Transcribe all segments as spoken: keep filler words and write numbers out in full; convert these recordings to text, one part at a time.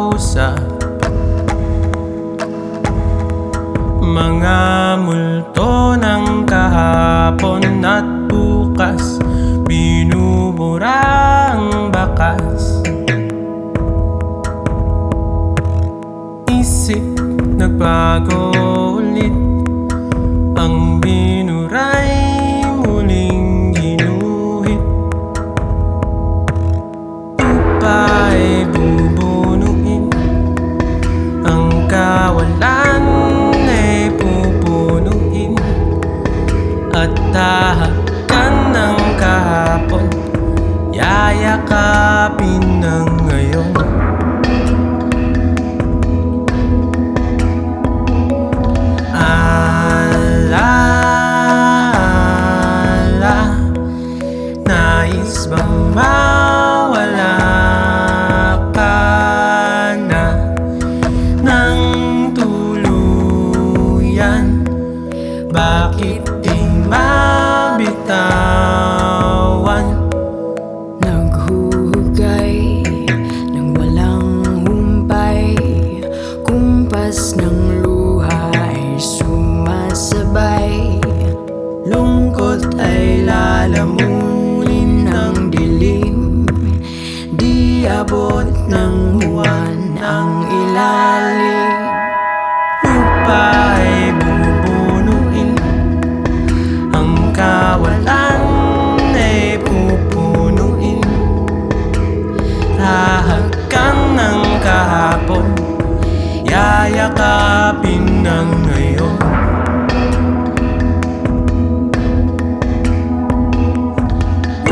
kausap, mga multo ng kahapon at bukas, binubura ang bakas. Isip nagbago ulit, ang binuray muling ginuhit. Lupa ay bubunuin, ang kawalan ay pupunuin, at tahakan ng kahapon, yayakapin ng ngayon. Nais bang mawala ka na ng tuluyan? Bakit di mabitawan? Naghuhugay ng walang humpay, kumpas ng luha ay sumasabay. Lungkot ay lalamunin ng dilim, di abot ng buwan ang ilalim. Lupa ay bubunuin, ang kawalan ay pupunuin, tahakan ng kahapon, yayakapin ng ngayon.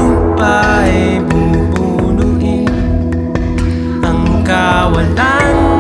Lupa ay bubunuin, ang kawalan